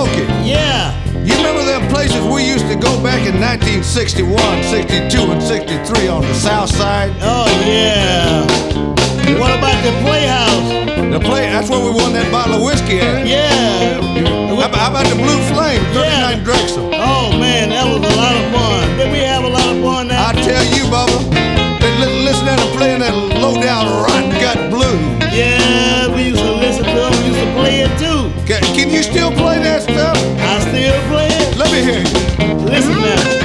Smokey. Yeah. You remember them places we used to go back in 1961, 62, and 63 on the south side? Oh, yeah. What about the Playhouse? That's where we won that bottle of whiskey at. Yeah. How about the Blue Flame, 39 Drexel? Oh, man, that was a lot of fun. Did we have a lot of fun now? I tell you, Bubba, listen to them playing that low-down rotten gut blues. Yeah, we used to listen to them. We used to play it too. Can you still play that stuff? I still play it. Let me hear you. Listen now.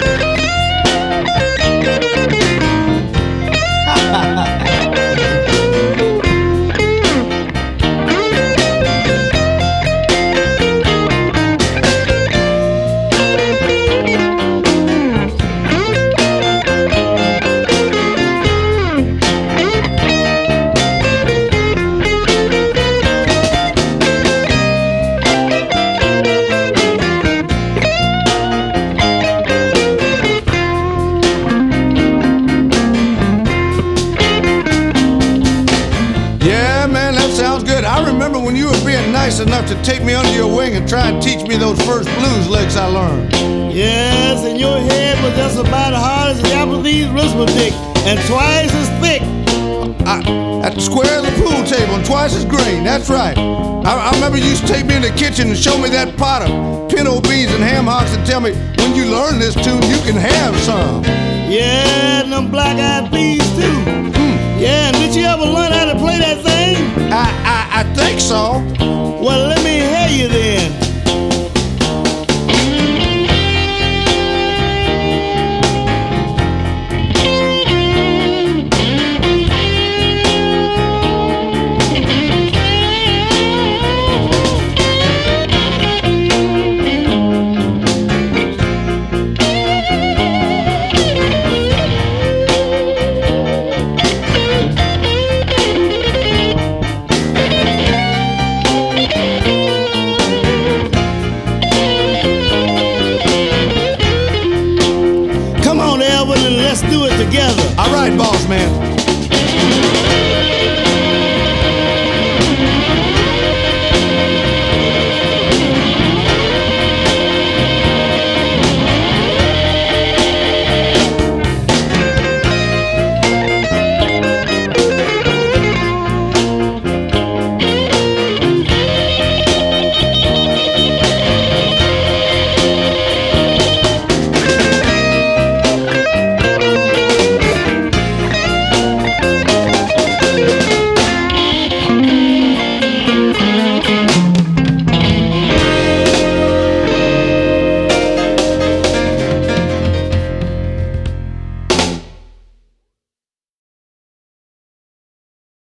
I remember when you were being nice enough to take me under your wing and try and teach me those first blues licks I learned. Yes, and your head was just about as hard as the Applebee's arithmetic and twice as thick. At the square of the pool table and twice as green, that's right. I remember you used to take me in the kitchen and show me that pot of pinto beans and ham hocks and tell me, when you learn this tune, you can have some. Yeah, and them black-eyed peas too. Yeah, and did you ever learn how to play that thing? I think so. Well, let me